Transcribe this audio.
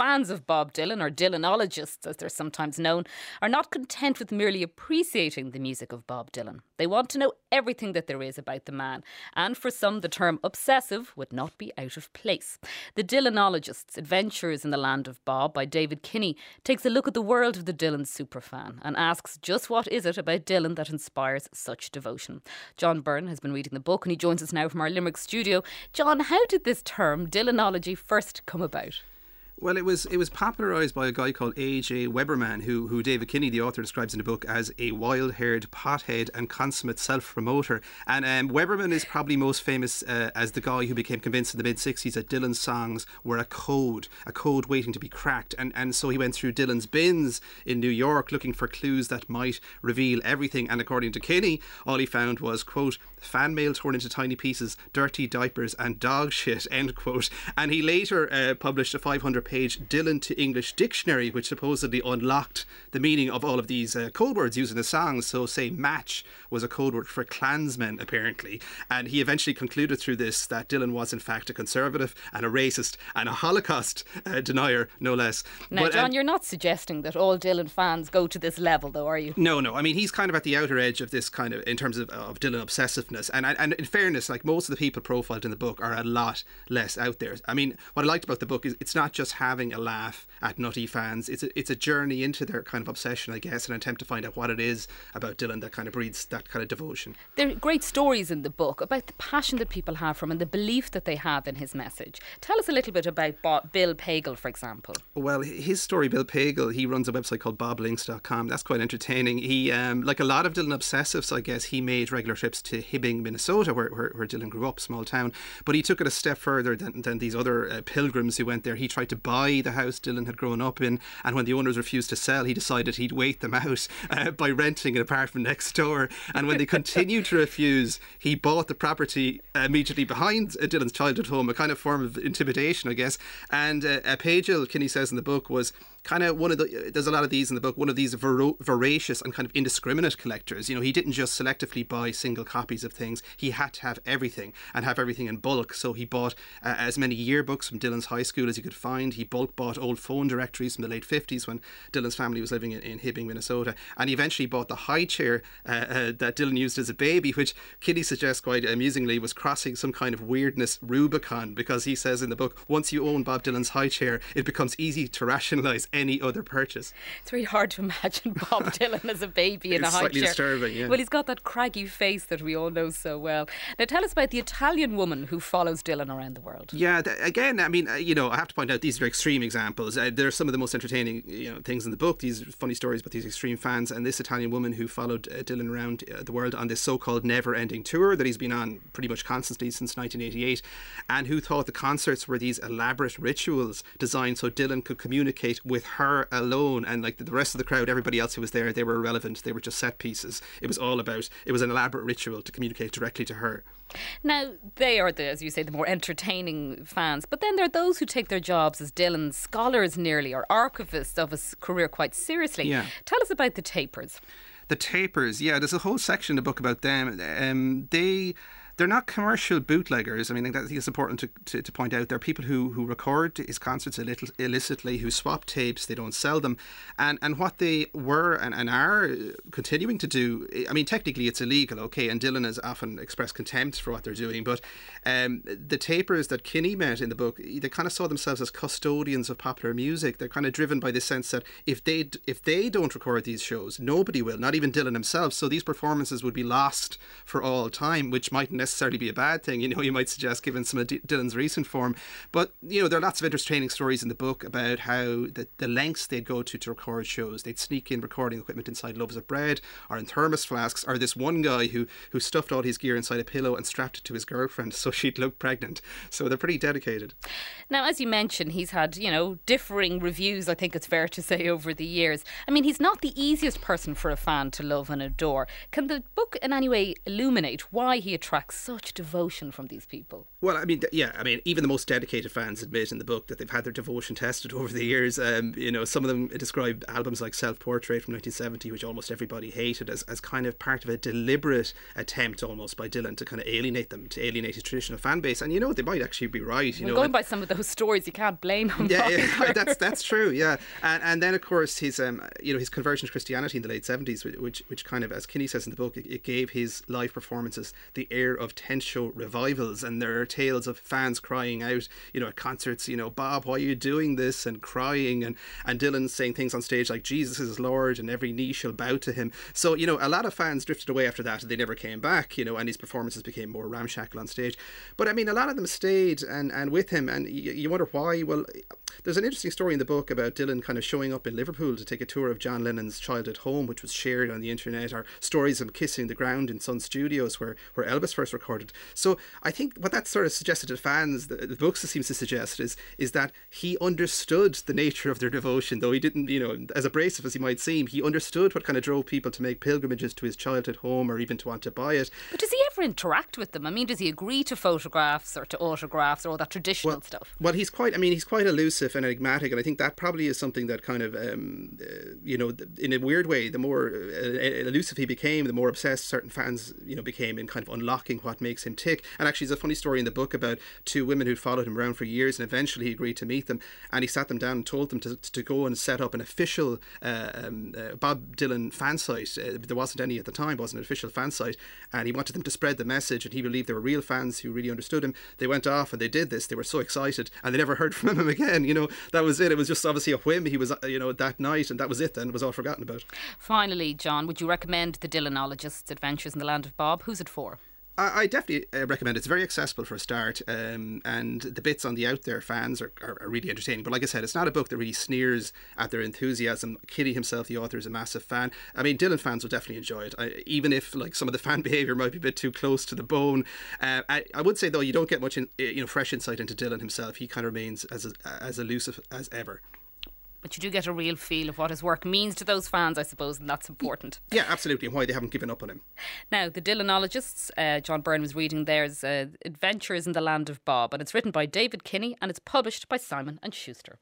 fans of Bob Dylan, or Dylanologists as they're sometimes known, are not content with merely appreciating the music of Bob Dylan. They want to know everything that there is about the man, and for some the term obsessive would not be out of place. The Dylanologists, Adventures in the Land of Bob by David Kinney, takes a look at the world of the Dylan superfan and asks just what is it about Dylan that inspires such devotion. John Byrne has been reading the book and he joins us now from our Limerick studio. John, how did this term Dylanology first come about? Well, it was popularised by a guy called A.J. Weberman, who David Kinney, the author, describes in the book as a wild-haired pothead and consummate self-promoter. And Weberman is probably most famous as the guy who became convinced in the mid-60s that Dylan's songs were a code waiting to be cracked. And so he went through Dylan's bins in New York looking for clues that might reveal everything. And according to Kinney, all he found was, quote, fan mail torn into tiny pieces, dirty diapers and dog shit, end quote. And he later published a 500-page Dylan to English dictionary, which supposedly unlocked the meaning of all of these code words used in the songs. So, say, match was a code word for Klansmen, apparently. And he eventually concluded through this that Dylan was, in fact, a conservative and a racist and a Holocaust denier, no less. Now, but, John, you're not suggesting that all Dylan fans go to this level, though, are you? No. I mean, he's kind of at the outer edge of this kind of, in terms of Dylan obsessiveness. And in fairness, like, most of the people profiled in the book are a lot less out there. I mean, what I liked about the book is it's not just having a laugh at nutty fans. It's a journey into their kind of obsession, I guess, an attempt to find out what it is about Dylan that kind of breeds that kind of devotion. There are great stories in the book about the passion that people have for him and the belief that they have in his message. Tell us a little bit about Bill Pagel, for example. Well, his story, Bill Pagel, he runs a website called boblinks.com. That's quite entertaining. He, like a lot of Dylan obsessives, I guess, he made regular trips to Hibbing, Minnesota, where Dylan grew up, small town. But he took it a step further than these other pilgrims who went there. He tried to buy the house Dylan had grown up in, and when the owners refused to sell, he decided he'd wait them out by renting an apartment next door. And when they continued to refuse, he bought the property immediately behind Dylan's childhood home, a kind of form of intimidation, I guess. And Pagel, Kinney says in the book, was kind of one of the, there's a lot of these in the book, one of these voracious and kind of indiscriminate collectors. You know, he didn't just selectively buy single copies of things. He had to have everything and have everything in bulk. So he bought as many yearbooks from Dylan's high school as he could find. He bulk bought old phone directories from the late 50s when Dylan's family was living in Hibbing, Minnesota. And he eventually bought the high chair that Dylan used as a baby, which Kinney suggests quite amusingly was crossing some kind of weirdness Rubicon, because he says in the book, once you own Bob Dylan's high chair, it becomes easy to rationalise any other purchase. It's really hard to imagine Bob Dylan as a baby in a high chair. It's slightly disturbing, yeah. Well, he's got that craggy face that we all know so well. Now, tell us about the Italian woman who follows Dylan around the world. Yeah, again, I mean, you know, I have to point out these are extreme examples. They're some of the most entertaining, things in the book. These funny stories about these extreme fans, and this Italian woman who followed Dylan around the world on this so-called never-ending tour that he's been on pretty much constantly since 1988, and who thought the concerts were these elaborate rituals designed so Dylan could communicate with her alone, and like the rest of the crowd, everybody else who was there, they were irrelevant. They were just set pieces. It was an elaborate ritual to communicate directly to her. Now, they are, as you say, the more entertaining fans. But then there are those who take their jobs as Dylan's scholars nearly, or archivists of his career quite seriously. Yeah. Tell us about the Tapers. The Tapers, yeah, there's a whole section in the book about them. They're not commercial bootleggers. I mean, I think it's important to point out. They're people who record his concerts illicitly, who swap tapes, they don't sell them. And what they were and are continuing to do, I mean, technically it's illegal, okay, and Dylan has often expressed contempt for what they're doing, but the Tapers that Kinney met in the book, they kind of saw themselves as custodians of popular music. They're kind of driven by this sense that if they don't record these shows, nobody will, not even Dylan himself. So these performances would be lost for all time, which mightn't necessarily be a bad thing, you might suggest, given some of Dylan's recent form. But there are lots of entertaining stories in the book about how the lengths they'd go to record shows. They'd sneak in recording equipment inside loaves of bread or in thermos flasks, or this one guy who stuffed all his gear inside a pillow and strapped it to his girlfriend so she'd look pregnant. So they're pretty dedicated. Now, as you mentioned, he's had differing reviews, I think it's fair to say, over the years. I mean, he's not the easiest person for a fan to love and adore. Can the book in any way illuminate why he attracts expect such devotion from these people. Well, I mean, yeah, I mean, even the most dedicated fans admit in the book that they've had their devotion tested over the years. Some of them describe albums like Self-Portrait from 1970, which almost everybody hated, as kind of part of a deliberate attempt almost by Dylan to kind of alienate them, to alienate his traditional fan base. And, they might actually be right. Going by some of those stories, you can't blame him. Yeah, that's true, yeah. And then, of course, his conversion to Christianity in the late 70s, which kind of, as Kinney says in the book, it gave his live performances the air of tent show revivals. And there are tales of fans crying out, at concerts, Bob, why are you doing this? And crying, and Dylan saying things on stage like Jesus is Lord and every knee shall bow to him. So, a lot of fans drifted away after that and they never came back, and his performances became more ramshackle on stage. But I mean, a lot of them stayed and with him, and you wonder why. Well, there's an interesting story in the book about Dylan kind of showing up in Liverpool to take a tour of John Lennon's childhood home, which was shared on the internet, or stories of him kissing the ground in Sun Studios where Elvis first recorded. So I think what that sort of suggested to fans, the book seems to suggest, is that he understood the nature of their devotion, though he didn't, as abrasive as he might seem, he understood what kind of drove people to make pilgrimages to his childhood home or even to want to buy it. But does he ever interact with them? I mean, does he agree to photographs or to autographs or all that traditional stuff? Well, he's quite elusive and enigmatic, and I think that probably is something that kind of, in a weird way, the more elusive he became, the more obsessed certain fans, became in kind of unlocking what makes him tick. And actually, there's a funny story in the book about two women who'd followed him around for years, and eventually he agreed to meet them, and he sat them down and told them to go and set up an official Bob Dylan fan site. There wasn't any at the time, wasn't an official fan site, and he wanted them to spread the message, and he believed they were real fans who really understood him. They went off and they did this. They were so excited, and they never heard from him again. That was it. It was just obviously a whim. He was, that night, and that was it then. It was all forgotten about. Finally, John, would you recommend The Dylanologist's Adventures in the Land of Bob? Who's it for? I definitely recommend it. It's very accessible for a start, and the bits on the out there fans are really entertaining. But like I said, it's not a book that really sneers at their enthusiasm. Kinney himself, the author, is a massive fan. I mean, Dylan fans will definitely enjoy it, even if like some of the fan behaviour might be a bit too close to the bone. I would say though, you don't get much fresh insight into Dylan himself. He kind of remains as elusive as ever. But you do get a real feel of what his work means to those fans, I suppose, and that's important. Yeah, absolutely, and why they haven't given up on him. Now, The Dylanologists, John Byrne was reading theirs, Adventures in the Land of Bob, and it's written by David Kinney and it's published by Simon & Schuster.